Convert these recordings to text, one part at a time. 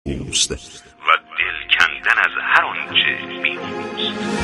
اوست و دل کندن از هر آنچه بیرونست.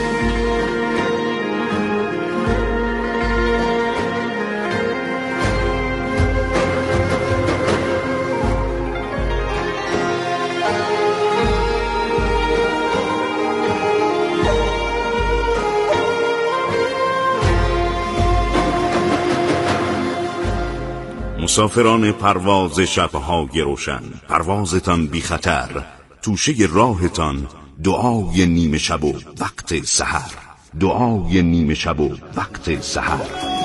مسافران پرواز شب‌های روشن، پروازتان بی خطر، توشه راهتان دعای نیمه شب و وقت سحر، دعای نیمه شب و وقت سحر.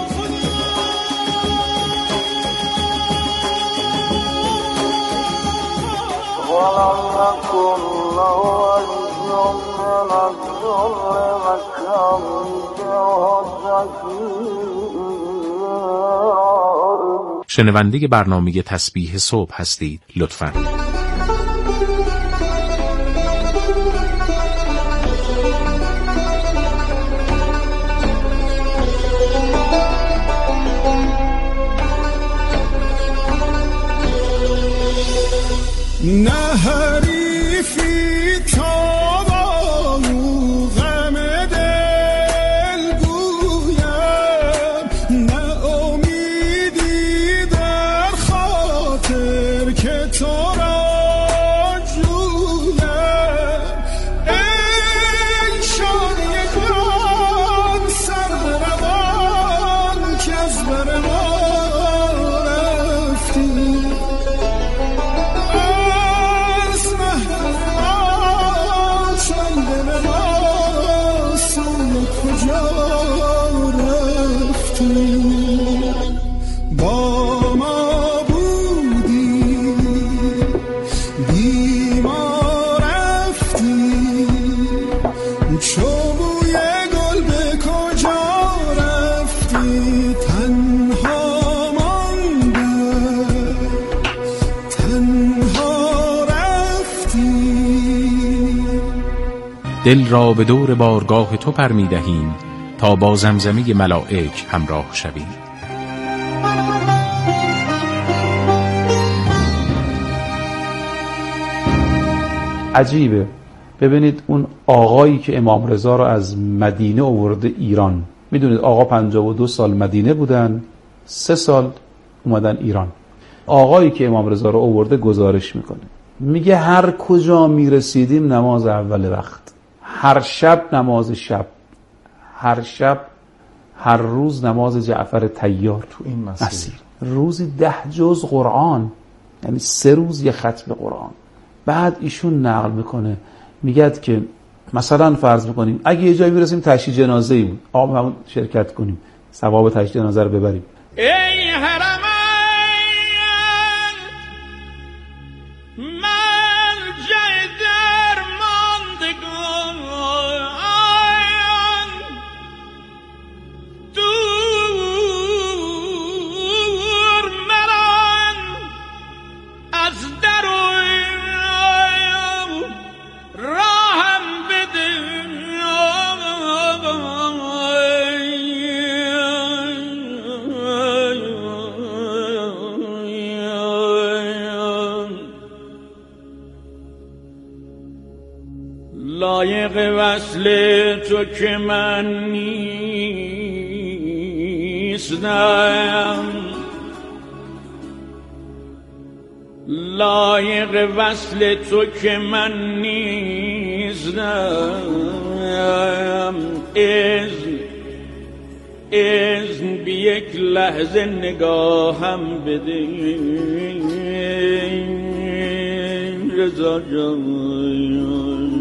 شنونده برنامه تسبیح صبح هستید. لطفاً نه حریفی تابانو غم دل گویم، نه امیدی در خاطر که تو را جویم. ای شادی قرآن سر روان که از بر ما رفتی، با ما بودی بی ما رفتی، چو بوی گل به کجا رفتی، تنها ماندم تنها رفتی. دل را به دور بارگاه تو پر می‌دهیم تا با زمزمه ملائک همراه شویم. عجیبه، ببینید اون آقایی که امام رضا رو از مدینه آورده ایران، میدونید آقا 52 سال مدینه بودن، 3 سال اومدن ایران. آقایی که امام رضا رو آورده گزارش میکنه، میگه هر کجا میرسیدیم نماز اول وقت، هر شب نماز شب، هر شب، هر روز نماز جعفر طیار تو این مسیر، روزی 10 جز قرآن، یعنی 3 روز یه ختم قرآن. بعد ایشون نقل میکنه، میگه که مثلا فرض میکنیم اگه یه جایی برسیم تشییع جنازه ای بود، آقا همون شرکت کنیم، ثواب تشییع جنازه رو ببریم. ای حرمین ملجأ درماندگان، دور مران از در راهم بده، لایق وصل تو که من نیستم، لایق وصل تو که من نیستم. اذن بی یک لحظه نگاهم بده رضا جان.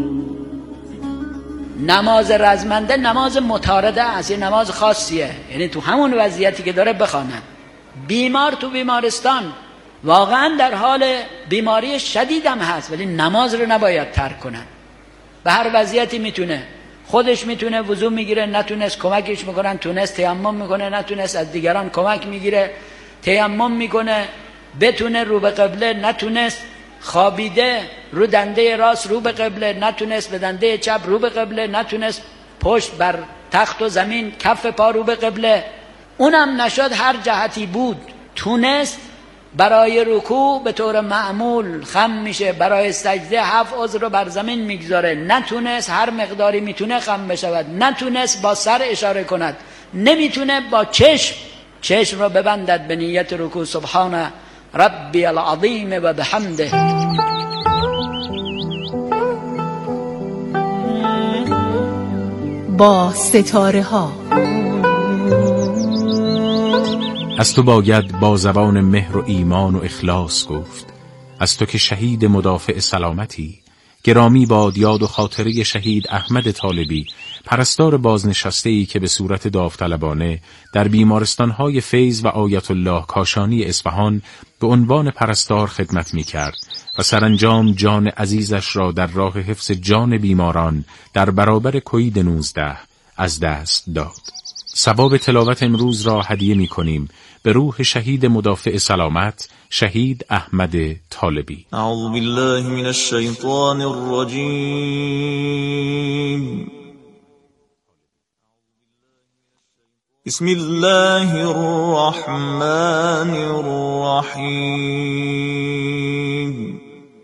نماز رزمنده نماز مطارده است، یه نماز خاصیه، یعنی تو همون وضعیتی که داره بخوانن. بیمار تو بیمارستان واقعا در حال بیماری شدیدم هست، ولی نماز رو نباید ترک کنن. به هر وضعیتی میتونه، خودش میتونه وضو میگیره، نتونست کمکش میکنن، تونست تیمم میکنه، نتونست از دیگران کمک میگیره، تیمم میکنه، بتونه رو به قبله، نتونست خوابیده رو دنده راست رو به قبله، نتونست به دنده چپ رو به قبله، نتونست پشت بر تخت و زمین کف پا رو به قبله، اونم نشد، هر جهتی بود تونست برای رکوع به طور معمول خم میشه، برای سجده 7 عضو رو بر زمین میگذاره، نتونست هر مقداری میتونه خم بشود، نتونست با سر اشاره کند، نمیتونه با چشم رو ببندد به نیت رکوع. سبحان ربی العظیم و بحمده. با ستاره ها از تو باید با زبان مهر و ایمان و اخلاص گفت. از تو که شهید مدافع سلامتی، گرامی باد یاد و خاطره شهید احمد طالبی، پرستار بازنشسته‌ای که به صورت داوطلبانه در بیمارستان‌های فیض و آیت الله کاشانی اصفهان به عنوان پرستار خدمت می‌کرد و سرانجام جان عزیزش را در راه حفظ جان بیماران در برابر کوید 19 از دست داد. ثواب تلاوت امروز را هدیه می‌کنیم به روح شهید مدافع سلامت شهید احمد طالبی. اعوذ بالله من الشیطان الرجیم. بسم الله الرحمن الرحیم.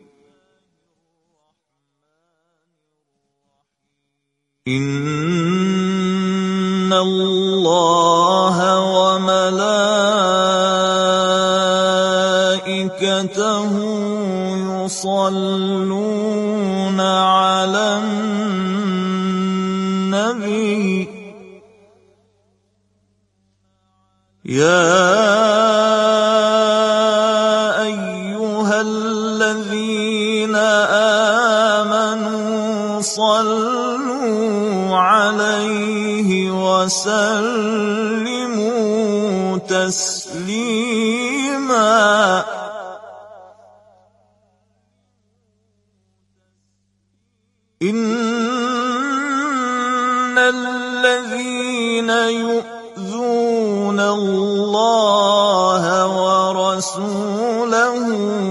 ان الله و ملائکته یصلون علی النبی یا ایها الذین آمنوا صلوا علیه وسلموا تسلیما. ان الذين يؤذون الله ورسوله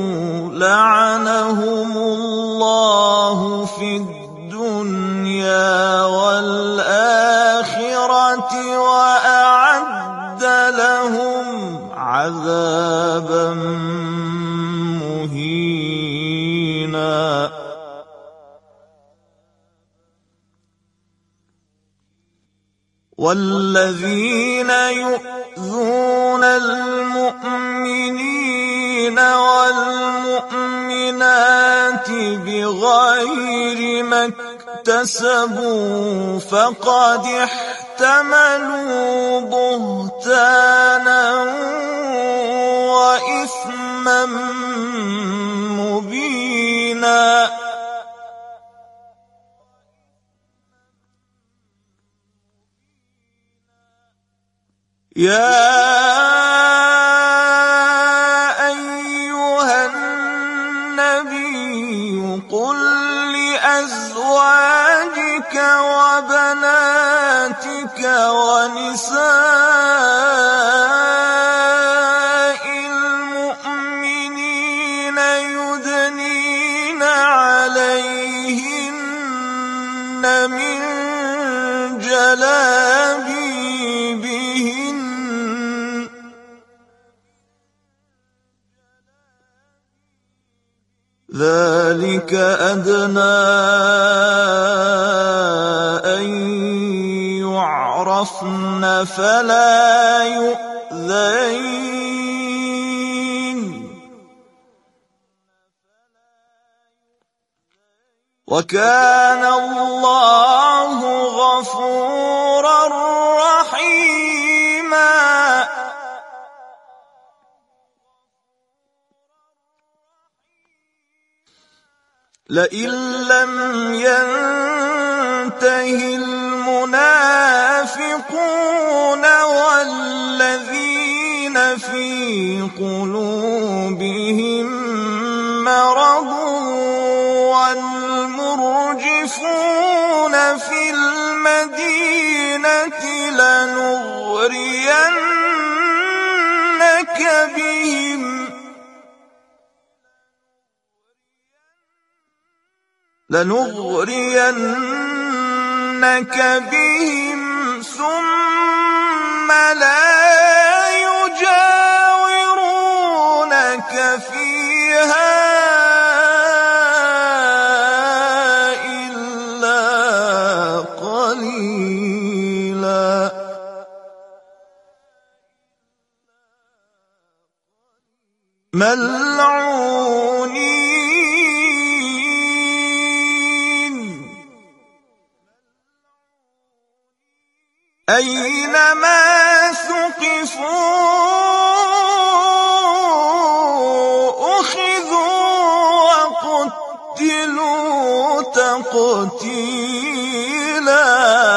لعنهم الله في الدنيا والآخرة وأعد لهم عذابا مهينا. والذين يؤذون المؤمنين والمؤمنات بغير ما اكتسبوا فقد احتملوا بهتانا وإثما مبينا. يا أيها النبي قل لأزواجك وبناتك ونساء المؤمنين يدنين عليهن من جلابيبهن ذلك أدنى أن يعرفن فلا يؤذين. وكان الله غفورا رحيما. لئن لم ينته المنافقون والذين في قلوبهم مرض والمرجفون في المدينة لنغرينك بهم ثم لا يجاورونك ملعونين أينما ثقفوا أخذوا وقتلوا تقتيلا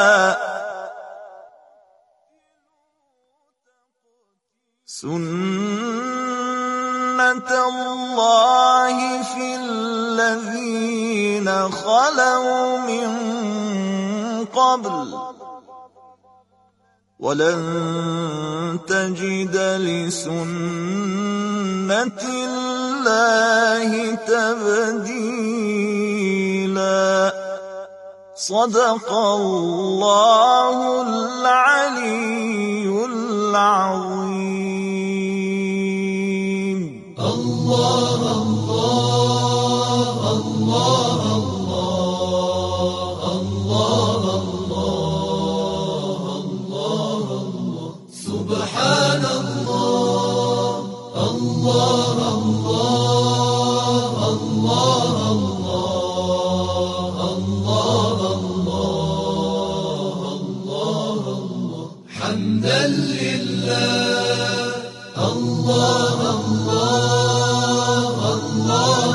سنة الله في الذين خلوا من قبل ولن تجد لسنة الله تبديلا صدق الله العلي العظيم. الله الله الله الله الله الله الله سبحان الله الله الله الله الله الله الله حمدا لله الله الله الله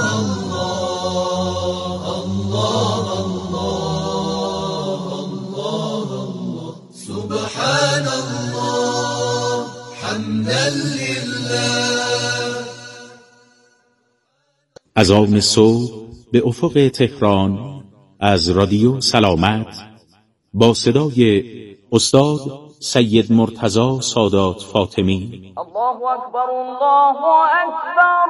الله الله الله سبحان الله حمدا لله. از آن صبح به افق تهران از رادیو سلامت با صدای استاد سید مرتضی سادات فاطمی. الله اکبر الله اکبر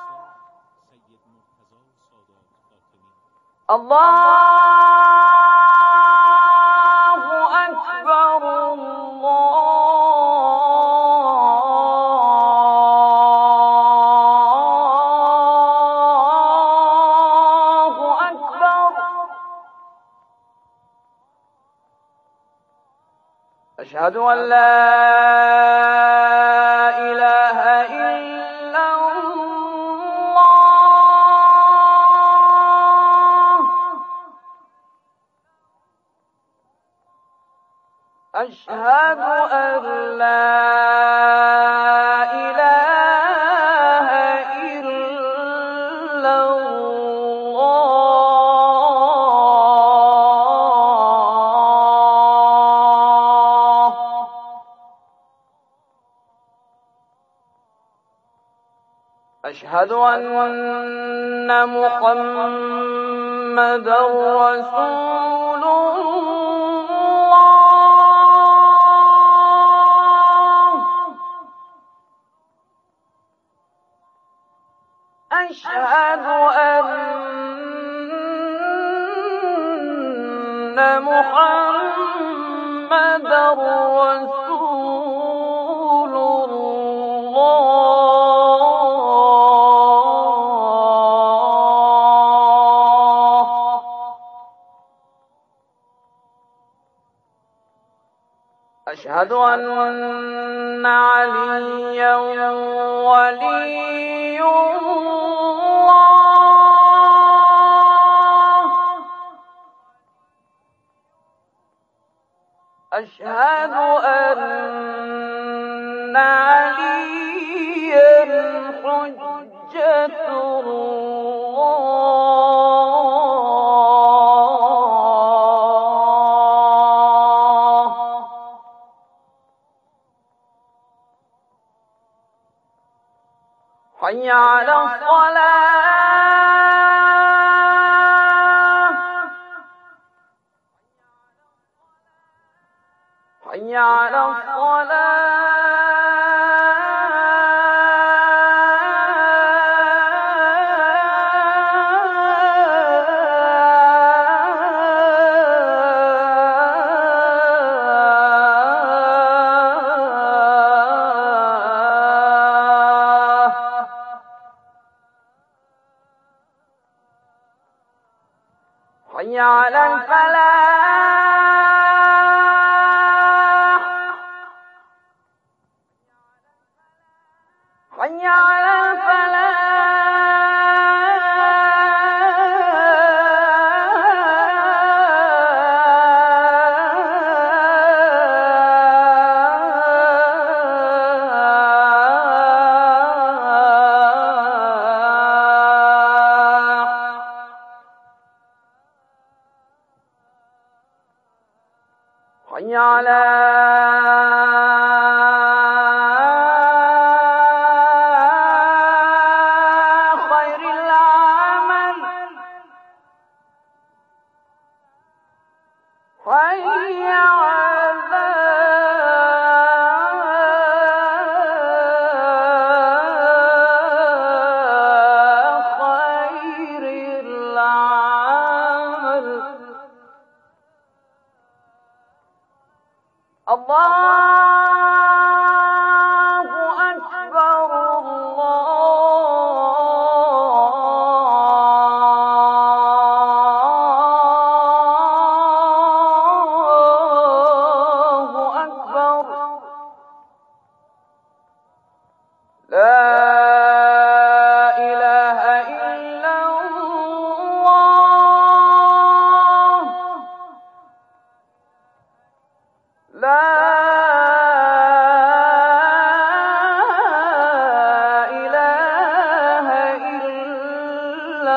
الله اکبر الله اکبر اشهد ان لا اله الا الله اشهد ان لا اله الا الله أشهد أن محمدا رسول الله أشهد أن محمدا رسول الله أشهد أن عليا ولي الله أشهد أن عليا حجة حي على الصلاة حي على حي على الفلاح حي على الفلاح حي على خير العمل حي على خير العمل الله أكبر الله أكبر لا إله إلا الله لا إله إلا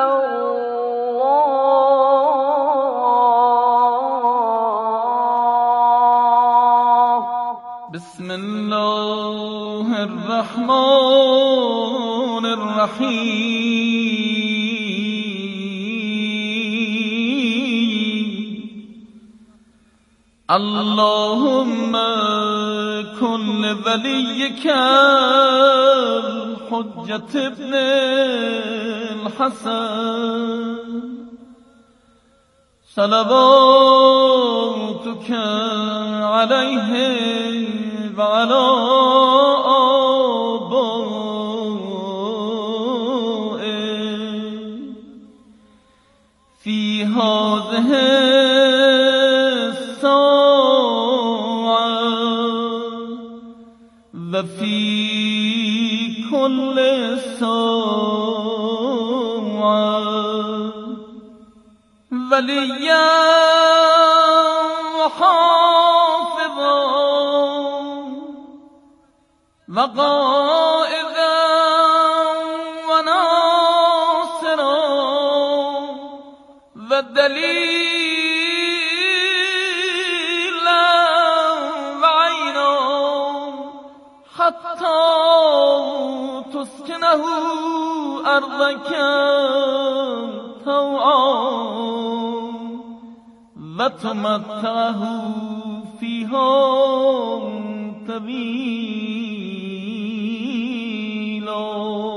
الله بسم الله الرحمن الرحيم اللهم كن وليك الحجة ابن الحسن صلواتك عليه وعلى آبائه في هذه الساعة وفي كل ساعة وليا وحافظا وقائدا وناصرا ودليلا وعينا حتى تسكنه أرضك طوعا وتمتعه فيها طويلا.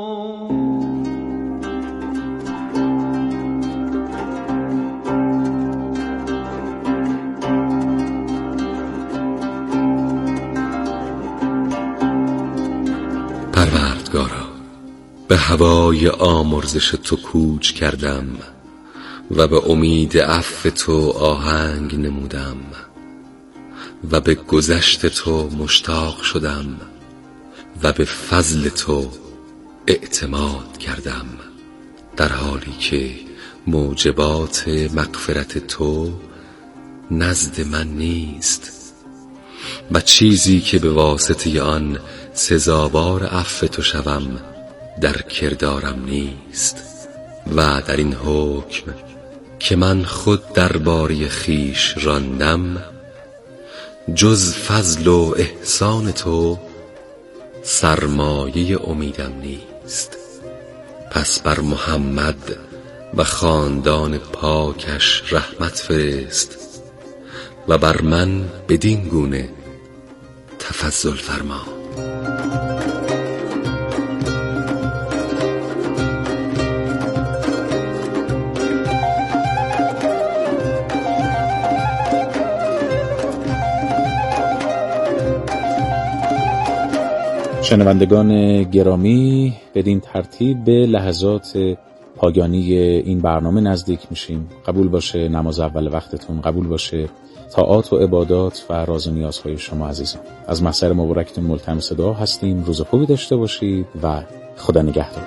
پروردگارا، به هوای آمرزش تو کوچ کردم و به امید عفو تو آهنگ نمودم و به گذشت تو مشتاق شدم و به فضل تو اعتماد کردم، در حالی که موجبات مغفرت تو نزد من نیست و چیزی که به واسطه آن سزاوار عفو تو شوم در کردارم نیست. و در این حکم که من خود درباره خویش راندم، جز فضل و احسان تو سرمایه امیدم نیست. پس بر محمد و خاندان پاکش رحمت فرست و بر من بدین گونه تفضل فرما. شنوندگان گرامی، بدین ترتیب به لحظات پایانی این برنامه نزدیک میشیم. قبول باشه نماز اول وقتتون، قبول باشه طاعات و عبادات و راز و نیازهای شما عزیزان. از محضر مبارکتون ملتمس دعا هستیم. روز خوبی داشته باشید و خدا نگهدار.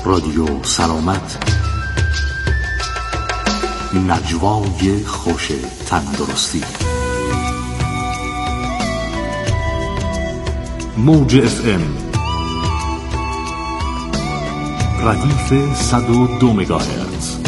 رادیو سلامت، نجوای خوش تندرستی. موج FM ردیف 102 مگاهرتز.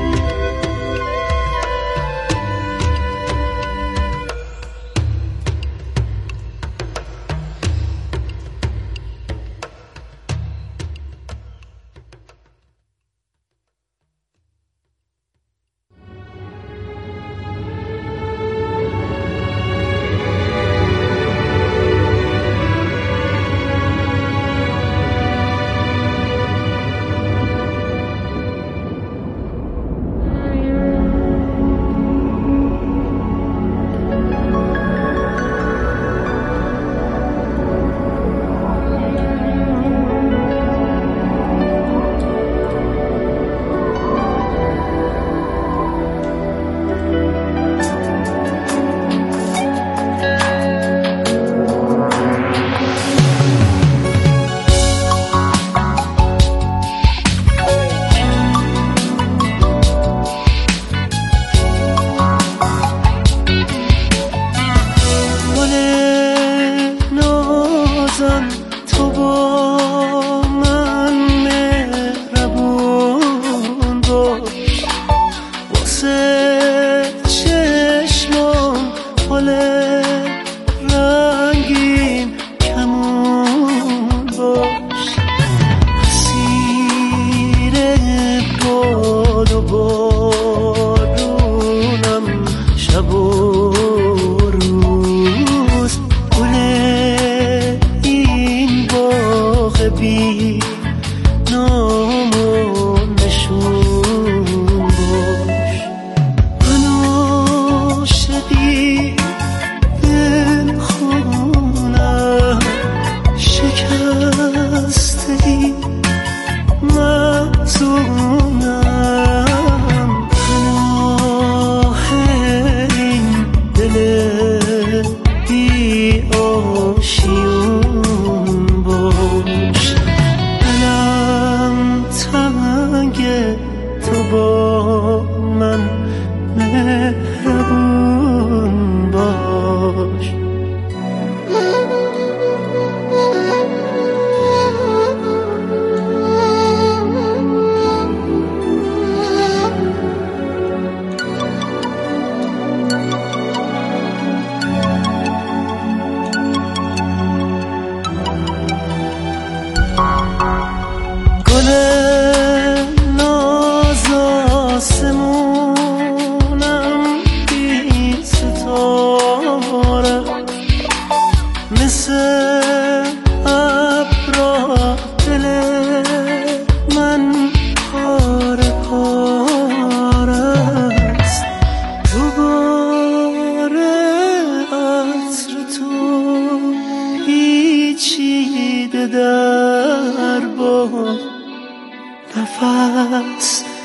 نفس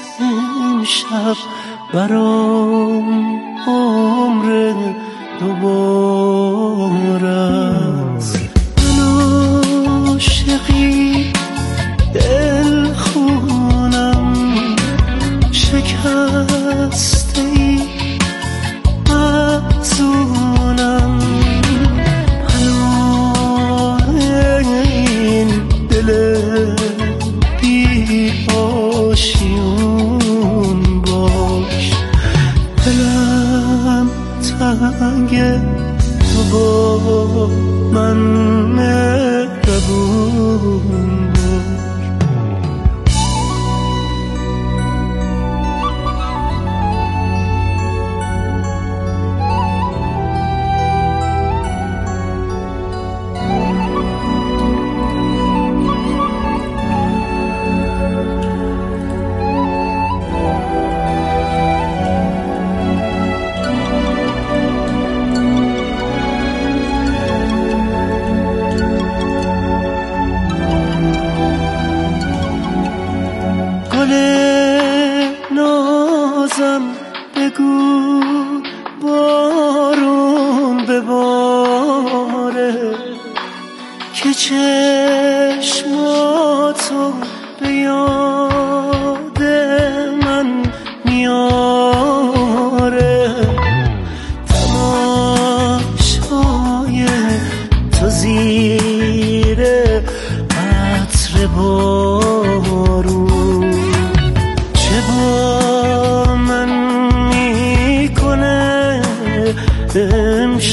امشب برام عمر دوباره است. من عاشقی دل خونم شکسته ای محزونم. این دل بی آشیون باش، دلم تنگ تو با من مهربون باش. بگو بارون بباره که چشماتو بیان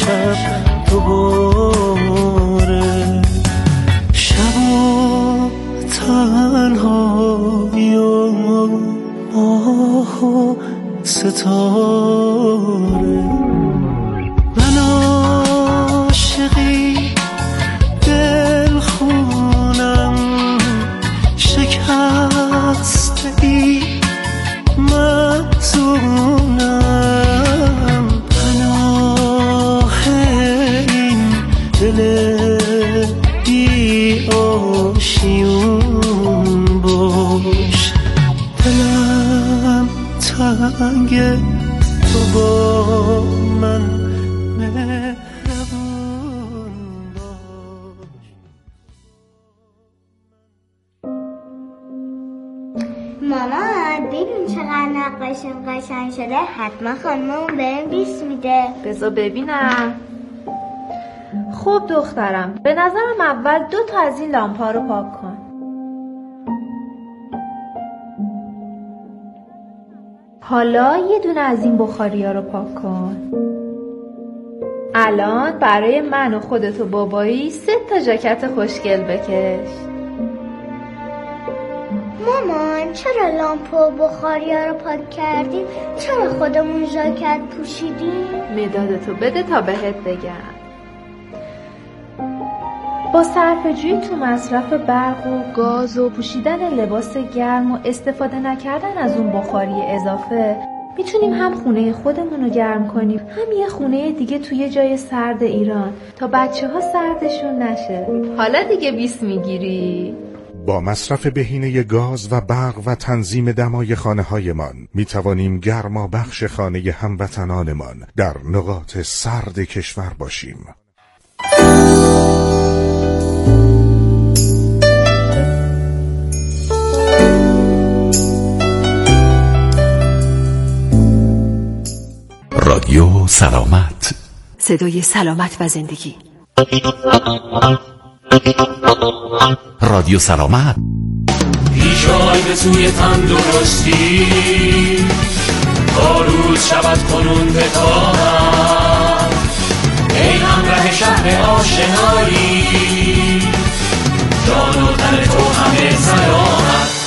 شب دوباره، شب و تنهایی و ماه و ستاره. من عاشقی دل خونم شکسته ای مفتونم، پناه این دل بی آشیون باش. دلم تنگه تو با من مهربون باش. مامان ببین چقدر نقاشیم قشنگ شده، حتما خانممون بهم 20 میده. بذار ببینم. خب دخترم، به نظرم اول 2 تا از این لامپا رو پاک کن. حالا یه دونه از این بخاریا رو پاک کن. الان برای من و خودت و بابایی 3 تا ژاکت خوشگل بکش. مامان چرا لامپا و بخاریا رو پاک کردیم؟ چرا خودمون ژاکت پوشیدیم؟ مدادتو بده تا بهت بگم. با صرفه‌جویی تو مصرف برق و گاز و پوشیدن لباس گرم و استفاده نکردن از اون بخاری اضافه میتونیم هم خونه خودمون رو گرم کنیم، هم یه خونه دیگه توی جای سرد ایران تا بچه‌ها سردشون نشه. حالا دیگه 20 میگیری؟ با مصرف بهینه گاز و برق و تنظیم دمای خانه‌هایمان می‌توانیم گرما بخش خانه هموطنانمان در نقاط سرد کشور باشیم. رادیو سلامت، صدای سلامت و زندگی. رادیو سلامت. پیشای به سوی تندرستی، تا روز شود کنون به تاهم، ای همراه شهر آشنایی، جان و تن تو همه سلامت.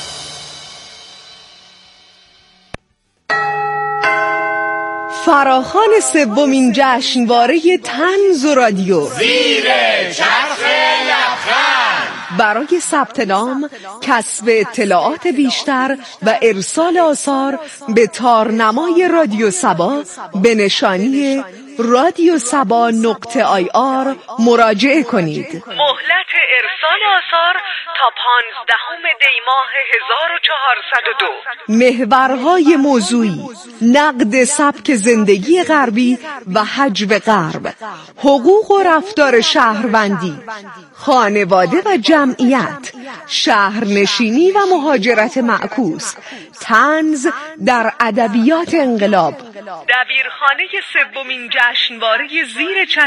فراخوان سومین جشنواره طنز و رادیو زیر چرخ لبخند. برای ثبت نام، کسب اطلاعات بیشتر و ارسال آثار به تارنمای رادیو سبا به نشانی radiosaba.ir مراجعه کنید. مهلت ارسال آثار تا 15 دی ماه 1402. محورهای موضوعی: نقد سبک زندگی غربی و حجب غرب، حقوق و رفتار شهروندی، خانواده و جمعیت، شهرنشینی و مهاجرت معکوس، طنز در ادبیات انقلاب. دبیرخانه سومین جشنواره زیر چتر